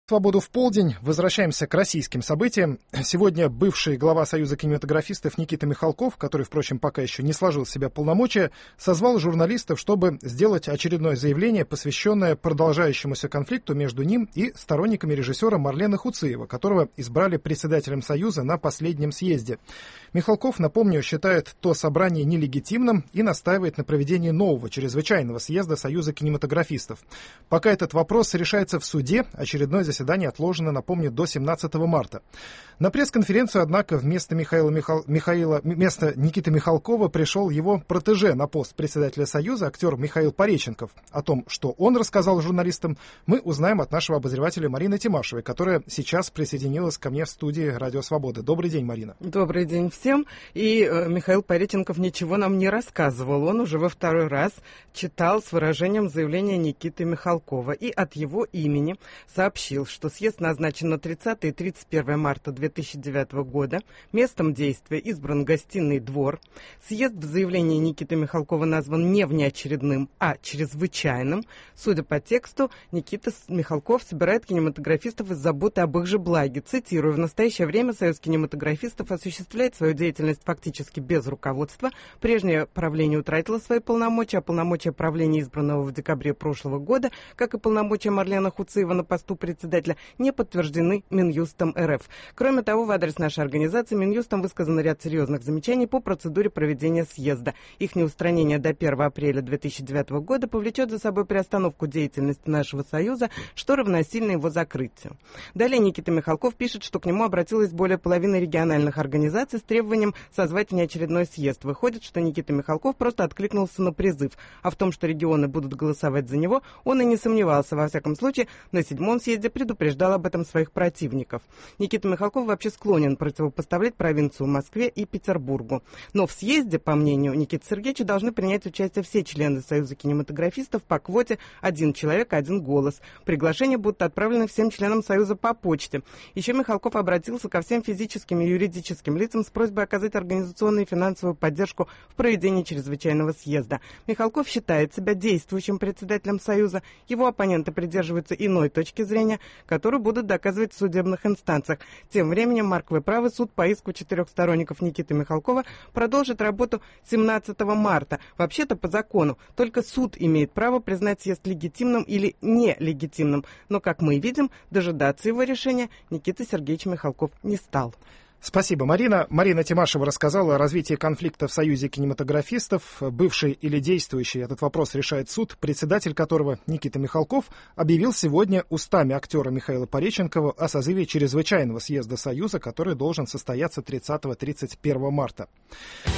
Свободу в полдень. Возвращаемся к российским событиям. Сегодня бывший глава Союза кинематографистов Никита Михалков, который, впрочем, пока еще не сложил в себя полномочия, созвал журналистов, чтобы сделать очередное заявление, посвященное продолжающемуся конфликту между ним и сторонниками режиссера Марлена Хуциева, которого избрали председателем Союза на последнем съезде. Михалков, напомню, считает то собрание нелегитимным и настаивает на проведении нового чрезвычайного съезда Союза кинематографистов. Пока этот вопрос решается в суде, очередное заседание отложено, напомню, до 17 марта. На пресс-конференцию, однако, вместо Никиты Михалкова пришел его протеже на пост председателя Союза, актер Михаил Пореченков. О том, что он рассказал журналистам, мы узнаем от нашего обозревателя Марины Тимашевой, которая сейчас присоединилась ко мне в студии «Радио Свободы». Добрый день, Марина. Добрый день всем. И Михаил Пореченков ничего нам не рассказывал. Он уже во второй раз читал с выражением заявления Никиты Михалкова и от его имени сообщил, что съезд назначен на 30 и 31 марта 2009 года. Местом действия избран Гостиный двор. Съезд в заявлении Никиты Михалкова назван не внеочередным, а чрезвычайным. Судя по тексту, Никита Михалков собирает кинематографистов из заботы об их же благе. Цитирую: «В настоящее время Союз кинематографистов осуществляет свою деятельность фактически без руководства. Прежнее правление утратило свои полномочия, а полномочия правления, избранного в декабре прошлого года, как и полномочия Марлена Хуциева на посту председателя, не подтверждены Минюстом РФ. Кроме того, в адрес нашей организации Минюстом высказано ряд серьезных замечаний по процедуре проведения съезда. Их неустранение до 1 апреля 2009 года повлечет за собой приостановку деятельности нашего Союза, что равносильно его закрытию». Далее Никита Михалков пишет, что к нему обратилось более половины региональных организаций с требованием созвать внеочередной съезд. Выходит, что Никита Михалков просто откликнулся на призыв, а в том, что регионы будут голосовать за него, он и не сомневался. Во всяком случае, на 7-м съезде предупреждал об этом своих противников. Никита Михалков вообще склонен противопоставлять провинцию Москве и Петербургу. Но в съезде, по мнению Никиты Сергеевича, должны принять участие все члены Союза кинематографистов по квоте «один человек, один голос». Приглашения будут отправлены всем членам Союза по почте. Еще Михалков обратился ко всем физическим и юридическим лицам с просьбой оказать организационную и финансовую поддержку в проведении чрезвычайного съезда. Михалков считает себя действующим председателем Союза. Его оппоненты придерживаются иной точки зрения, которую будут доказывать в судебных инстанциях. Тем временем Марковый правый суд по иску 4 сторонников Никиты Михалкова продолжит работу 17 марта. Вообще-то по закону только суд имеет право признать съезд легитимным или нелегитимным. Но, как мы видим, дожидаться его решения Никита Сергеевич Михалков не стал. Спасибо, Марина. Марина Тимашева рассказала о развитии конфликта в Союзе кинематографистов. Бывший или действующий, этот вопрос решает суд, председатель которого, Никита Михалков, объявил сегодня устами актера Михаила Пореченкова о созыве чрезвычайного съезда Союза, который должен состояться 30-31 марта.